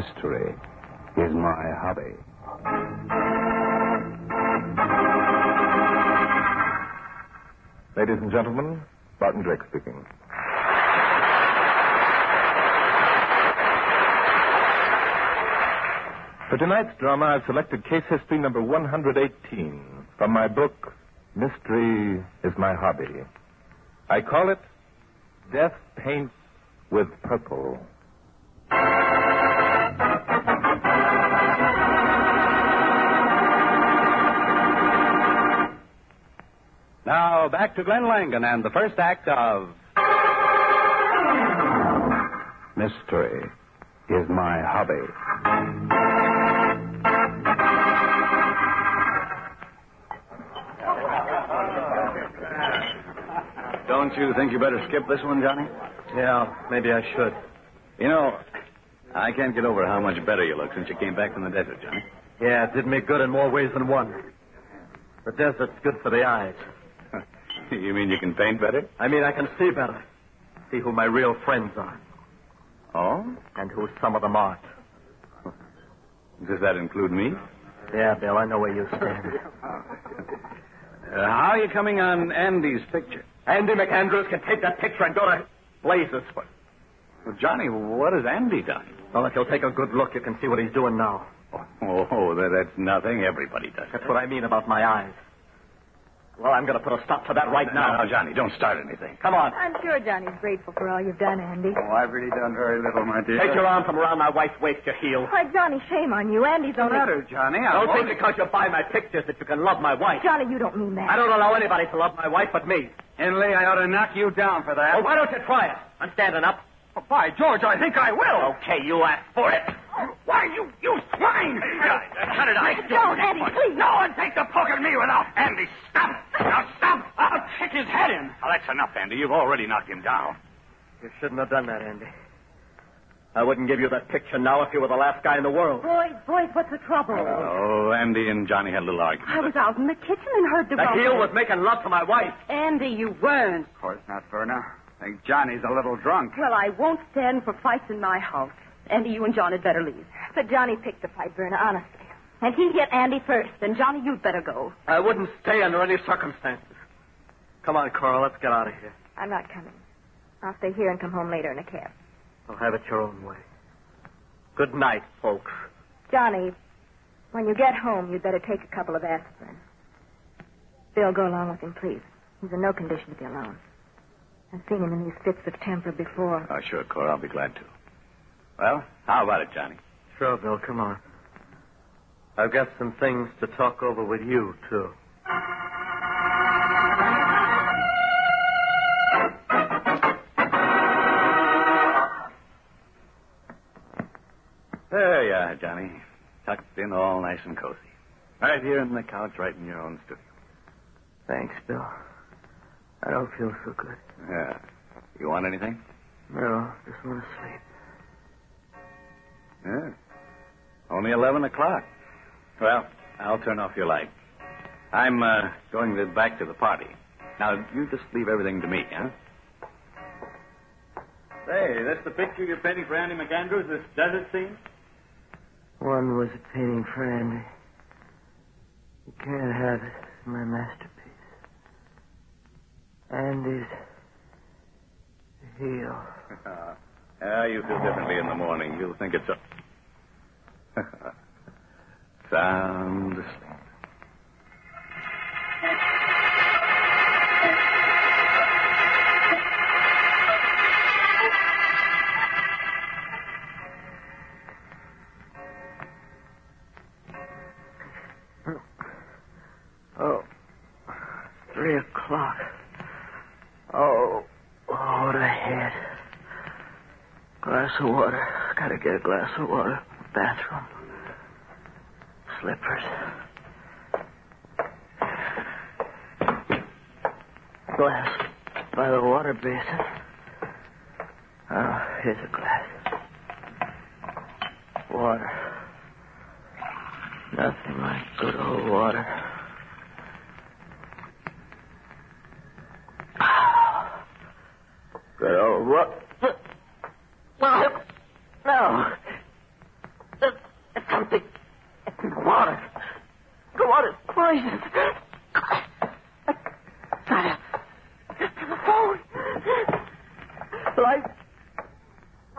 Mystery is my hobby. Ladies and gentlemen, Barton Drake speaking. For tonight's drama, I've selected case history number 118 from my book, Mystery is My Hobby. I call it Death Paints with Purple. Now, back to Glenn Langan and the first act of Mystery is my hobby. Don't you think you better skip this one, Johnny? Yeah, maybe I should. You know, I can't get over how much better you look since you came back from the desert, Johnny. Yeah, it did me good in more ways than one. The desert's good for the eyes. You mean you can paint better? I mean, I can see better. See who my real friends are. Oh? And who some of them aren't. Does that include me? Yeah, Bill, I know where you stand. How are you coming on Andy's picture? Andy McAndrews can take that picture and go to blazes. Well, Johnny, what has Andy done? Well, if you'll take a good look, you can see what he's doing now. That's nothing. Everybody does. That's what I mean about my eyes. Well, I'm going to put a stop to that right now. No, Johnny, don't start anything. Come on. I'm sure Johnny's grateful for all you've done, Andy. Oh, I've really done very little, my dear. Take your arm from around my wife's waist, you heel. Why, Johnny, shame on you. Andy's only... What's the matter, Johnny? Don't think because you buy my pictures that you can love my wife. Johnny, you don't mean that. I don't allow anybody to love my wife but me. Henley, I ought to knock you down for that. Well, why don't you try it? I'm standing up. Oh, by George, I think I will. Okay, you asked for it. Why, you swine! Cut it out. Don't, Andy, please. No one takes a poke at me without Andy. Stop! Now, stop! I'll kick his head in. Now, that's enough, Andy. You've already knocked him down. You shouldn't have done that, Andy. I wouldn't give you that picture now if you were the last guy in the world. Boys, what's the trouble? Oh, Andy and Johnny had a little argument. I was out in the kitchen and heard the... The heel was making love to my wife. Andy, you weren't. Of course not, Verna. I think Johnny's a little drunk. Well, I won't stand for fights in my house. Andy, you and John had better leave. But Johnny picked the fight, Verna, honestly. And he hit Andy first. And Johnny, you'd better go. I wouldn't stay under any circumstances. Come on, Carl, let's get out of here. I'm not coming. I'll stay here and come home later in a cab. Well, have it your own way. Good night, folks. Johnny, when you get home, you'd better take a couple of aspirin. Bill, go along with him, please. He's in no condition to be alone. I've seen him in these fits of temper before. Oh, sure, Cora. I'll be glad to. Well, how about it, Johnny? Sure, Bill, come on. I've got some things to talk over with you, too. There you are, Johnny. Tucked in all nice and cozy. Right here on the couch, right in your own studio. Thanks, Bill. I don't feel so good. Yeah. You want anything? No, just want to sleep. Yeah. Only 11 o'clock. Well, I'll turn off your light. I'm going back to the party. Now, you just leave everything to me, huh? Say, this the picture you're painting for Andy McAndrews, this desert scene? One was a painting for Andy. You can't have it. It's my masterpiece. Andy's heel. Yeah, you feel differently in the morning. You'll think it's a... Sound asleep. Oh, 3 o'clock. Oh, what a head. Glass of water. Gotta get a glass of water. Bathroom. Slippers. Glass by the water basin. Oh, here's a glass. Water. Nothing like good old water. Good old water. No.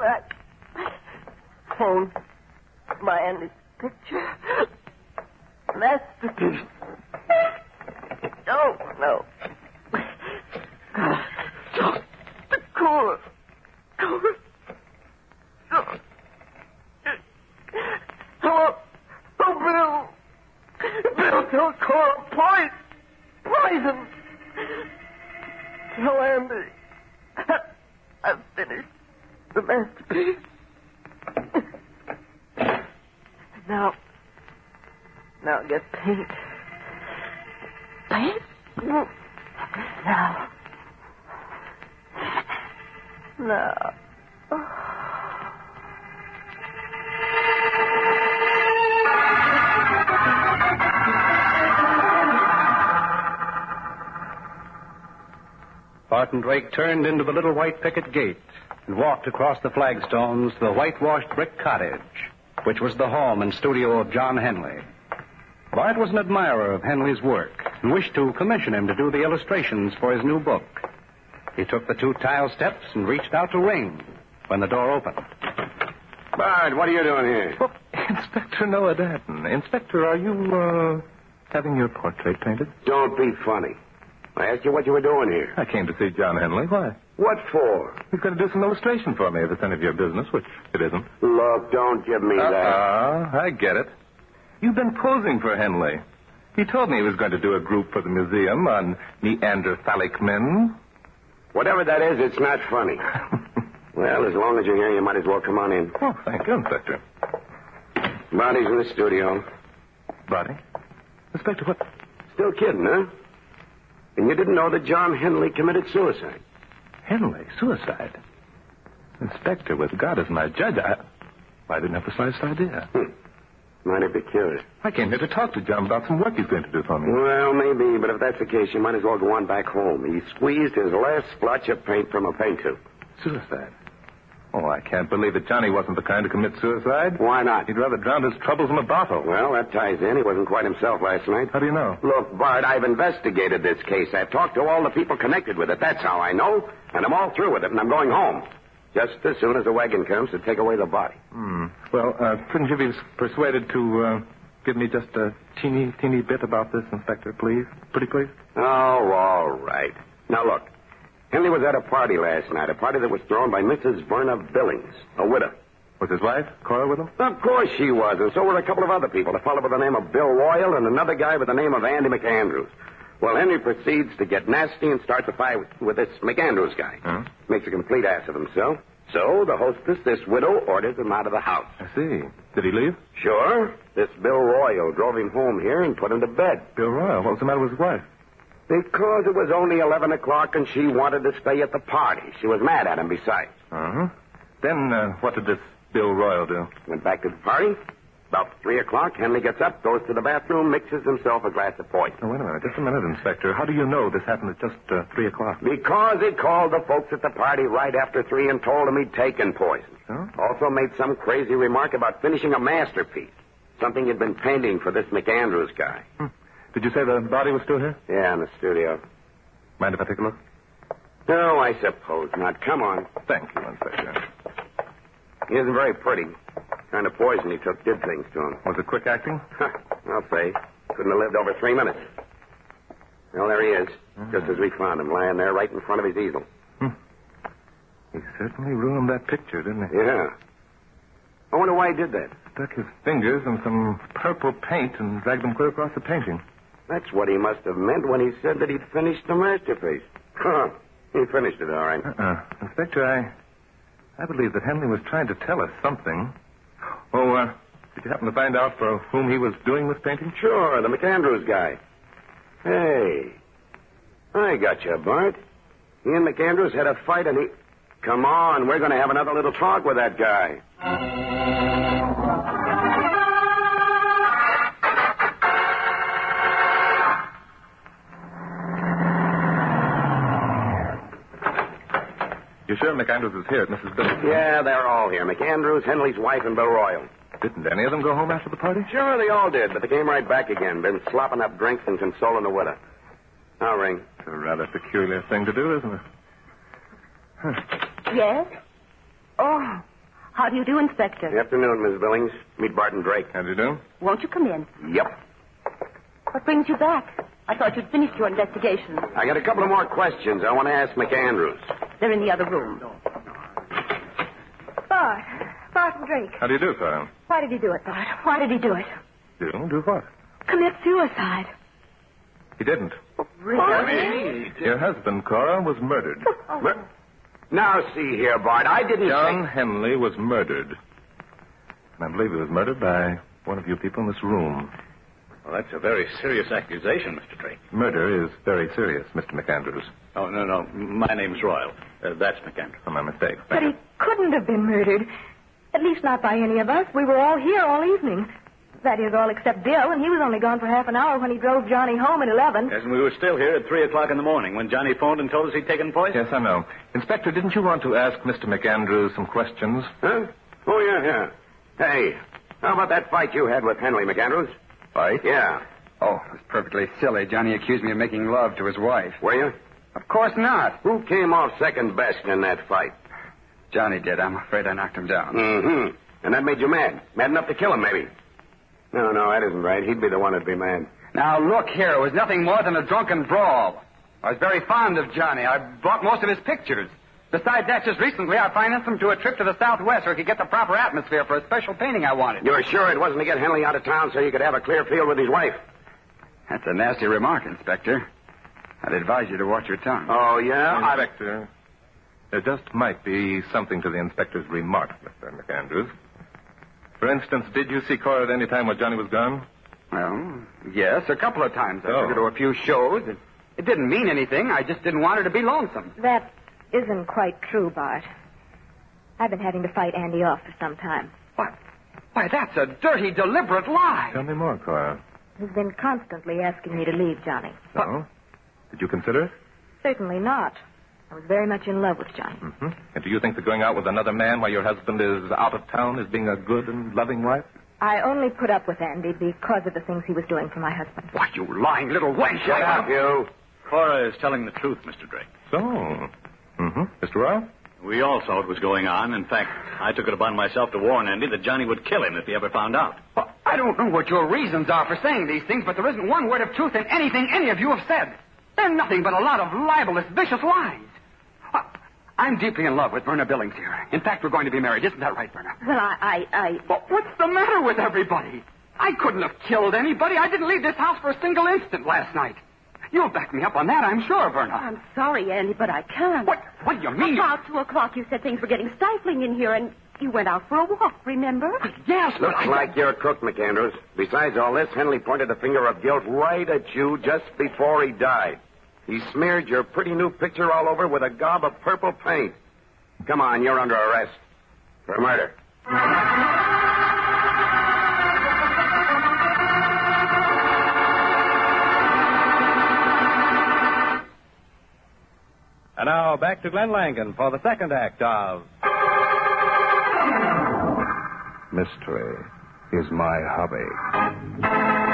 that phone. My Andy's picture. Masterpiece. Oh, no. The cooler. Hello. Oh, Bill, tell Cora, poison. Tell Andy. I've finished the masterpiece. Now get paint. Paint? Now. Barton Drake turned into the little white picket gate and walked across the flagstones to the whitewashed brick cottage, which was the home and studio of John Henley. Bart was an admirer of Henley's work and wished to commission him to do the illustrations for his new book. He took the 2 tile steps and reached out to ring when the door opened. Bart, what are you doing here? Oh, Inspector Noah Danton. Inspector, are you, having your portrait painted? Don't be funny. I asked you what you were doing here. I came to see John Henley. Why? What for? He's going to do some illustration for me if it's any of your business, which it isn't. Look, don't give me that. I get it. You've been posing for Henley. He told me he was going to do a group for the museum on Neanderthalic men. Whatever that is, it's not funny. Well, as long as you're here, you might as well come on in. Oh, thank you, Inspector. Body's in the studio. Body? Inspector, what? Still kidding, huh? And you didn't know that John Henley committed suicide? Henley? Suicide? Inspector, with God as my judge, I didn't have the slightest idea. Might have been curious. I came here to talk to John about some work he's going to do for me. Well, maybe, but if that's the case, you might as well go on back home. He squeezed his last splotch of paint from a paint tube. Suicide? Oh, I can't believe that Johnny wasn't the kind to commit suicide. Why not? He'd rather drown his troubles in a bottle. Well, that ties in. He wasn't quite himself last night. How do you know? Look, Bart, I've investigated this case. I've talked to all the people connected with it. That's how I know. And I'm all through with it, and I'm going home. Just as soon as the wagon comes to take away the body. Well, couldn't you be persuaded to give me just a teeny bit about this, Inspector, please? Pretty please? Oh, all right. Now, look. Henley was at a party last night, a party that was thrown by Mrs. Verna Billings, a widow. Was his wife, Cora, with him? Of course she was, and so were a couple of other people, a fellow by the name of Bill Royal and another guy by the name of Andy McAndrews. Well, Henry proceeds to get nasty and start to fight with this McAndrews guy. Huh? Makes a complete ass of himself. So the hostess, this widow, orders him out of the house. I see. Did he leave? Sure. This Bill Royal drove him home here and put him to bed. Bill Royal? What was the matter with his wife? Because it was only 11 o'clock and she wanted to stay at the party. She was mad at him besides. Uh-huh. Then what did this Bill Royal do? Went back to the party. About 3 o'clock, Henley gets up, goes to the bathroom, mixes himself a glass of poison. Oh, wait a minute. Just a minute, Inspector. How do you know this happened at just 3 o'clock? Because he called the folks at the party right after 3 and told them he'd taken poison. Huh? Also made some crazy remark about finishing a masterpiece. Something he'd been painting for this McAndrews guy. Did you say the body was still here? Yeah, in the studio. Mind if I take a look? No, I suppose not. Come on. Thank you, Inspector. He isn't very pretty. Kind of poison he took did things to him. Was it quick acting? I'll say. Couldn't have lived over 3 minutes. Well, there he is. Just as we found him, lying there right in front of his easel. He certainly ruined that picture, didn't he? Yeah. I wonder why he did that. Stuck his fingers in some purple paint and dragged them clear across the painting. That's what he must have meant when he said that he'd finished the masterpiece. He finished it, all right. Inspector, I believe that Henley was trying to tell us something. Oh, did you happen to find out for whom he was doing this painting? Sure, the McAndrews guy. Hey, I got you, Bart. He and McAndrews had a fight and he... Come on, we're going to have another little talk with that guy. You sure McAndrews is here at Mrs. Billings? Yeah, they're all here. McAndrews, Henley's wife, and Bill Royal. Didn't any of them go home after the party? Sure, they all did, but they came right back again. Been slopping up drinks and consoling the widow. I'll ring. It's a rather peculiar thing to do, isn't it? Yes? Oh, How do you do, Inspector? Good afternoon, Miss Billings. Meet Barton Drake. How do you do? Won't you come in? Yep. What brings you back? I thought you'd finished your investigation. I got a couple of more questions I want to ask McAndrews. They're in the other room. Barton Drake. How do you do, Cora? Why did he do it, Bart? Why did he do it? Do what? Commit suicide. He didn't. Really? Your husband, Cora, was murdered. Now, see here, Bart. I didn't John say... Henley was murdered. And I believe he was murdered by one of you people in this room. Well, that's a very serious accusation, Mr. Drake. Murder is very serious, Mr. McAndrews. Oh, no. My name's Royal. That's McAndrews. Oh, my mistake. But he couldn't have been murdered. At least not by any of us. We were all here all evening. That is, all except Bill, and he was only gone for half an hour when he drove Johnny home at 11. Yes, and we were still here at 3 o'clock in the morning when Johnny phoned and told us he'd taken poison. Yes, I know. Inspector, didn't you want to ask Mr. McAndrews some questions? Huh? Oh, yeah. Hey, how about that fight you had with Henley, McAndrews? Fight? Yeah. Oh, it was perfectly silly. Johnny accused me of making love to his wife. Were you? Of course not. Who came off second best in that fight? Johnny did. I'm afraid I knocked him down. Mm-hmm. And that made you mad? Mad enough to kill him, maybe? No, that isn't right. He'd be the one that'd be mad. Now, look here. It was nothing more than a drunken brawl. I was very fond of Johnny. I bought most of his pictures. Besides that, just recently, I financed him to a trip to the Southwest where he could get the proper atmosphere for a special painting I wanted. You're sure it wasn't to get Henley out of town so you could have a clear field with his wife? That's a nasty remark, Inspector. I'd advise you to watch your tongue. Oh, yeah? Inspector, there just might be something to the inspector's remark, Mr. McAndrews. For instance, did you see Cora at any time while Johnny was gone? Well, yes, a couple of times. I Oh. took her to a few shows. It didn't mean anything. I just didn't want her to be lonesome. That isn't quite true, Bart. I've been having to fight Andy off for some time. What? Why, that's a dirty, deliberate lie. Tell me more, Cora. He's been constantly asking me to leave Johnny. So? Did you consider it? Certainly not. I was very much in love with Johnny. Mm-hmm. And do you think that going out with another man while your husband is out of town is being a good and loving wife? I only put up with Andy because of the things he was doing for my husband. Why, you lying little wench. Shut up, you. Cora is telling the truth, Mr. Drake. So? Mm-hmm. Mr. Royal? We all saw what was going on. In fact, I took it upon myself to warn Andy that Johnny would kill him if he ever found out. Well, I don't know what your reasons are for saying these things, but there isn't one word of truth in anything any of you have said. They're nothing but a lot of libelous, vicious lies. I'm deeply in love with Verna Billings here. In fact, we're going to be married. Isn't that right, Verna? Well, I... Well, what's the matter with everybody? I couldn't have killed anybody. I didn't leave this house for a single instant last night. You'll back me up on that, I'm sure, Verna. I'm sorry, Andy, but I can't. What do you mean? About 2 o'clock, you said things were getting stifling in here, and you went out for a walk, remember? Yes, but Looks like you're cooked, McAndrews. Besides all this, Henley pointed the finger of guilt right at you just before he died. He smeared your pretty new picture all over with a gob of purple paint. Come on, you're under arrest for murder. And now back to Glenn Langan for the second act of Mystery is my hobby.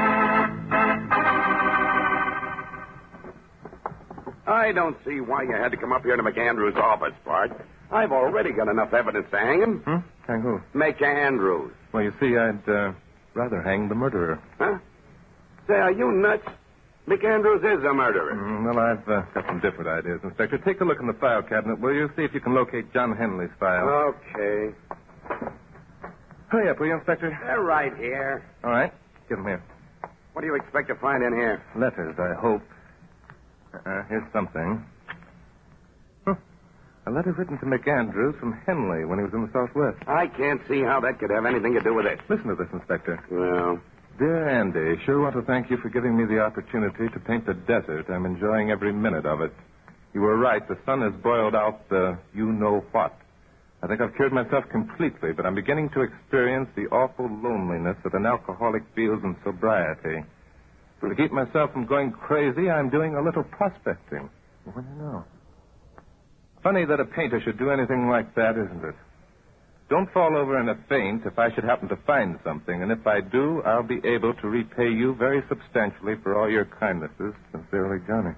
I don't see why you had to come up here to McAndrews' office, Bart. I've already got enough evidence to hang him. Hang who? McAndrews. Well, you see, I'd rather hang the murderer. Huh? Say, are you nuts? McAndrews is a murderer. Well, I've got some different ideas, Inspector. Take a look in the file cabinet, will you? See if you can locate John Henley's file. Okay. Hurry up, will you, Inspector? They're right here. All right. Give them here. What do you expect to find in here? Letters, I hope. Here's something. A letter written to McAndrews from Henley when he was in the Southwest. I can't see how that could have anything to do with it. Listen to this, Inspector. Well, Dear Andy, sure want to thank you for giving me the opportunity to paint the desert. I'm enjoying every minute of it. You were right. The sun has boiled out the you-know-what. I think I've cured myself completely, but I'm beginning to experience the awful loneliness that an alcoholic feels in sobriety. To keep myself from going crazy, I'm doing a little prospecting. What do you know? Funny that a painter should do anything like that, isn't it? Don't fall over in a faint if I should happen to find something, and if I do, I'll be able to repay you very substantially for all your kindnesses. Sincerely, Johnny.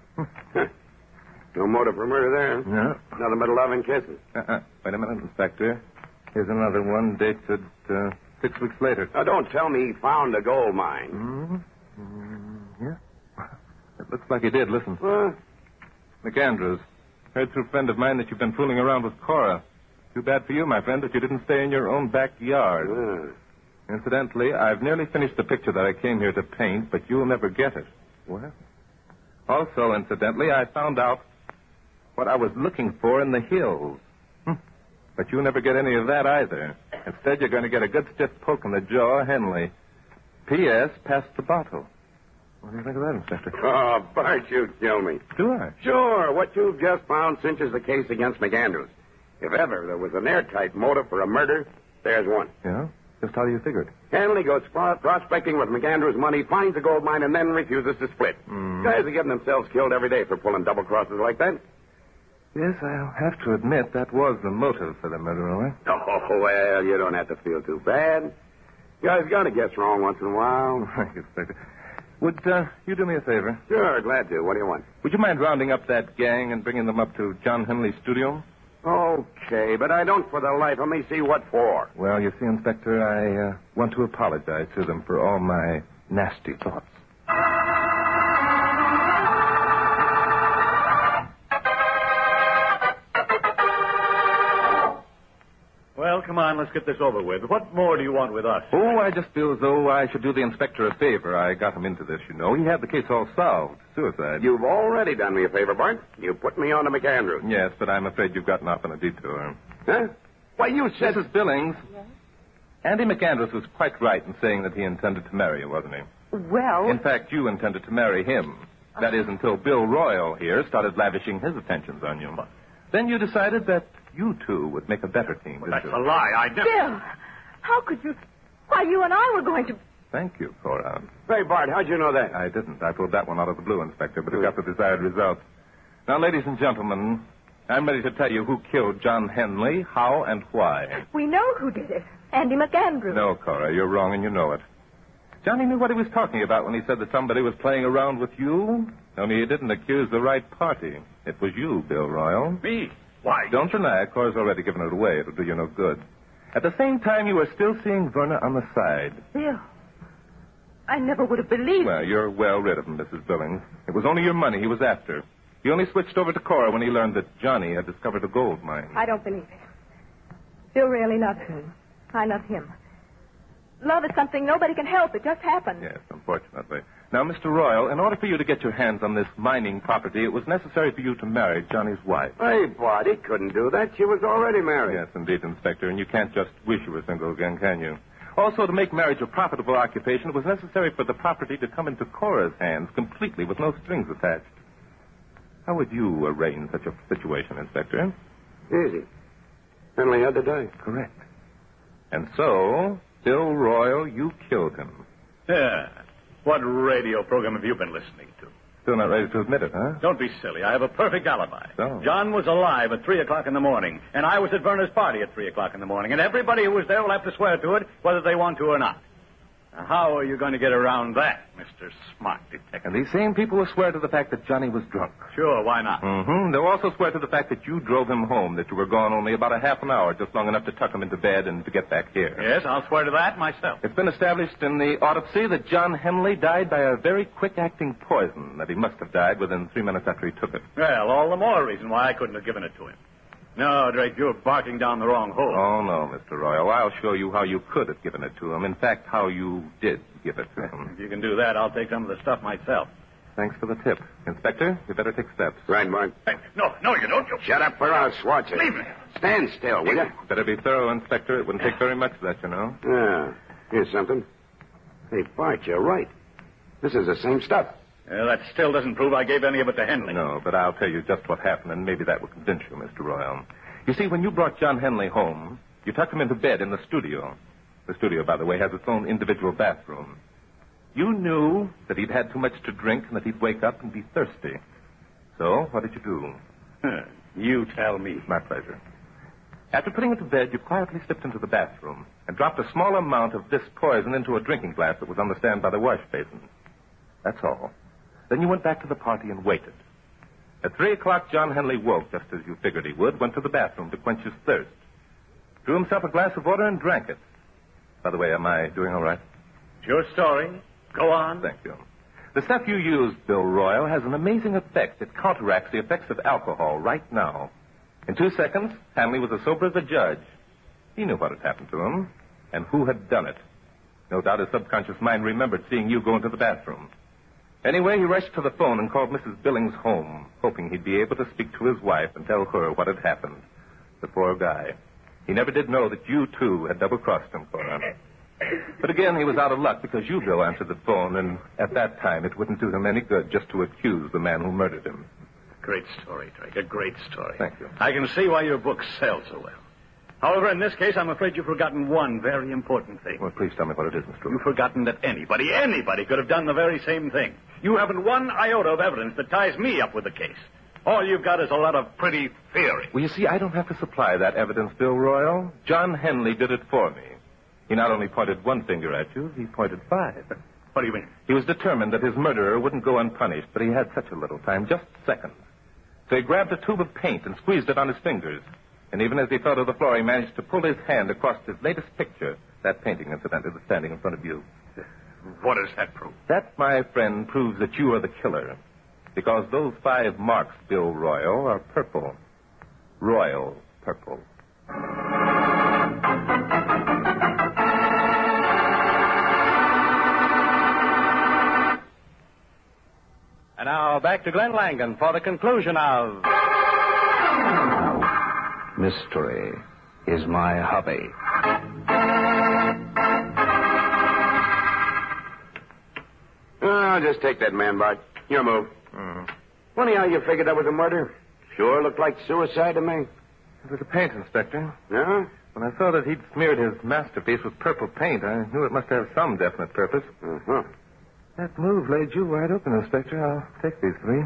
no motive for murder there. No. Nothing but love and kisses. Wait a minute, Inspector. Here's another one, dated 6 weeks later. Now, don't tell me he found a gold mine. Yeah. It looks like he did. Listen. McAndrews. Heard through a friend of mine that you've been fooling around with Cora. Too bad for you, my friend, that you didn't stay in your own backyard. Incidentally, I've nearly finished the picture that I came here to paint, but you'll never get it. What? Also, incidentally, I found out what I was looking for in the hills. But you'll never get any of that either. Instead, you're going to get a good stiff poke in the jaw, Henley. P.S. Pass the bottle. What do you think of that, Inspector? Oh, Bart, you kill me. Do I? Sure. What you've just found cinches the case against McAndrews. If ever there was an airtight motive for a murder, there's one. Yeah? Just how do you figure it? Henley goes prospecting with McAndrews' money, finds a gold mine, and then refuses to split. Guys are getting themselves killed every day for pulling double crosses like that. Yes, I'll have to admit that was the motive for the murder, all right? Oh, well, you don't have to feel too bad. Guys got to guess wrong once in a while. Thank you, Inspector. Would you do me a favor? Sure, glad to. What do you want? Would you mind rounding up that gang and bringing them up to John Henley's studio? Okay, but I don't for the life of me see what for. Well, you see, Inspector, I want to apologize to them for all my nasty thoughts. Well, come on, let's get this over with. What more do you want with us? Oh, I just feel as though I should do the inspector a favor. I got him into this, you know. He had the case all solved. Suicide. You've already done me a favor, Bart. You put me on to McAndrews. Yes, but I'm afraid you've gotten off on a detour. Huh? Why, you said... Mrs. Billings, Andy McAndrews was quite right in saying that he intended to marry you, wasn't he? Well... In fact, you intended to marry him. That is, until Bill Royal here started lavishing his attentions on you. Then you decided that you two would make a better team. Well, that's a lie. I never... Bill, how could you... Why, you and I were going to... Thank you, Cora. Say, Bart, how'd you know that? I didn't. I pulled that one out of the blue, Inspector, but it got the desired result. Now, ladies and gentlemen, I'm ready to tell you who killed John Henley, how, and why. We know who did it. Andy McAndrews. No, Cora, you're wrong, and you know it. Johnny knew what he was talking about when he said that somebody was playing around with you. Only he didn't accuse the right party. It was you, Bill Royal. Me? Why? Don't deny it. Cora's already given it away. It'll do you no good. At the same time, you were still seeing Verna on the side. Bill, I never would have believed... Well, you're well rid of him, Mrs. Billings. It was only your money he was after. He only switched over to Cora when he learned that Johnny had discovered a gold mine. I don't believe it. Bill really loves me. I love him. Love is something nobody can help. It just happens. Yes, unfortunately. Now, Mr. Royal, in order for you to get your hands on this mining property, it was necessary for you to marry Johnny's wife. Hey, Bart, he couldn't do that. She was already married. Yes, indeed, Inspector, and you can't just wish you were single again, can you? Also, to make marriage a profitable occupation, it was necessary for the property to come into Cora's hands completely with no strings attached. How would you arrange such a situation, Inspector? Easy. Henley had to die. Correct. And so, Bill Royal, you killed him. Yeah. What radio program have you been listening to? Still not ready to admit it, huh? Don't be silly. I have a perfect alibi. So? John was alive at 3 o'clock in the morning, and I was at Verna's party at 3 o'clock in the morning, and everybody who was there will have to swear to it, whether they want to or not. Now, how are you going to get around that, Mr. Smart Detective? And these same people will swear to the fact that Johnny was drunk. Sure, why not? Mm-hmm. They'll also swear to the fact that you drove him home, that you were gone only about a half an hour, just long enough to tuck him into bed and to get back here. Yes, I'll swear to that myself. It's been established in the autopsy that John Henley died by a very quick-acting poison, that he must have died within 3 minutes after he took it. Well, all the more reason why I couldn't have given it to him. No, Drake, you're barking down the wrong hole. Oh, no, Mr. Royal. I'll show you how you could have given it to him. In fact, how you did give it to him. If you can do that, I'll take some of the stuff myself. Thanks for the tip. Inspector, you better take steps. Right, Bart. Hey, no, you don't. Shut up or I'll swat you. Leave me. Stand still, will you? Better be thorough, Inspector. It wouldn't take very much of that, you know. Yeah. Here's something. Hey, Bart, you're right. This is the same stuff. That still doesn't prove I gave any of it to Henley. No, but I'll tell you just what happened, and maybe that will convince you, Mr. Royal. You see, when you brought John Henley home, you tucked him into bed in the studio. The studio, by the way, has its own individual bathroom. You knew that he'd had too much to drink and that he'd wake up and be thirsty. So, what did you do? You tell me. My pleasure. After putting him to bed, you quietly slipped into the bathroom and dropped a small amount of this poison into a drinking glass that was on the stand by the wash basin. That's all. Then you went back to the party and waited. At 3 o'clock, John Henley woke, just as you figured he would, went to the bathroom to quench his thirst. drew himself a glass of water, and drank it. By the way, am I doing all right? It's your story. Go on. Thank you. The stuff you used, Bill Royal, has an amazing effect. It counteracts the effects of alcohol right now. In 2 seconds, Hanley was as sober as a judge. He knew what had happened to him and who had done it. No doubt his subconscious mind remembered seeing you go into the bathroom. Anyway, he rushed to the phone and called Mrs. Billings home, hoping he'd be able to speak to his wife and tell her what had happened. The poor guy. He never did know that you, too, had double-crossed him, Cora. But again, he was out of luck because you, Bill, answered the phone, and at that time it wouldn't do him any good just to accuse the man who murdered him. Great story, Drake. A great story. Thank you. I can see why your books sell so well. However, in this case, I'm afraid you've forgotten one very important thing. Well, please tell me what it is, Mr. You've forgotten that anybody could have done the very same thing. You haven't one iota of evidence that ties me up with the case. All you've got is a lot of pretty theory. Well, you see, I don't have to supply that evidence, Bill Royal. John Henley did it for me. He not only pointed one finger at you, he pointed 5. What do you mean? He was determined that his murderer wouldn't go unpunished, but he had such a little time, just seconds. So he grabbed a tube of paint and squeezed it on his fingers. And even as he fell to the floor, he managed to pull his hand across his latest picture, that painting, incidentally, that's standing in front of you. What does that prove? That, my friend, proves that you are the killer. Because those 5 marks, Bill Royal, are purple. Royal purple. And now back to Glenn Langan for the conclusion of Mystery is My Hobby. I'll just take that man, Bart. Your move. Funny how you figured that was a murder. Sure looked like suicide to me. It was a paint, Inspector. Yeah? When I saw that he'd smeared his masterpiece with purple paint, I knew it must have some definite purpose. Uh-huh. That move laid you wide open, Inspector. I'll take these 3.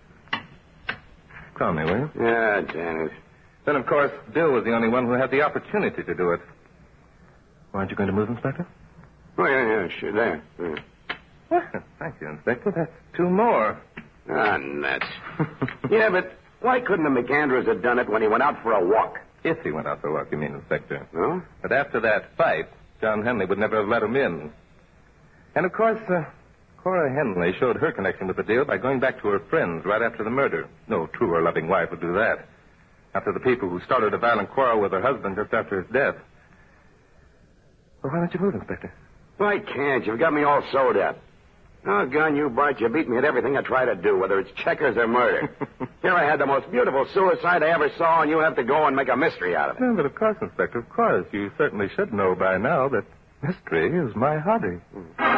Call me, will you? Yeah, Janet. Then, of course, Bill was the only one who had the opportunity to do it. Aren't you going to move, Inspector? Oh, yeah, sure, there. Yeah. Well, thank you, Inspector. That's 2 more. Ah, nuts. Yeah, but why couldn't the McAndrews have done it when he went out for a walk? If he went out for a walk, you mean, Inspector. No? But after that fight, John Henley would never have let him in. And, of course, Cora Henley showed her connection with the deal by going back to her friends right after the murder. No true or loving wife would do that. After the people who started a violent quarrel with her husband just after his death. Well, why don't you move, Inspector? Why can't? You've got me all sewed up. Oh, gun you, Bart. You beat me at everything I try to do, whether it's checkers or murder. Here I had the most beautiful suicide I ever saw, and you have to go and make a mystery out of it. No, but of course, Inspector, of course. You certainly should know by now that mystery is my hobby.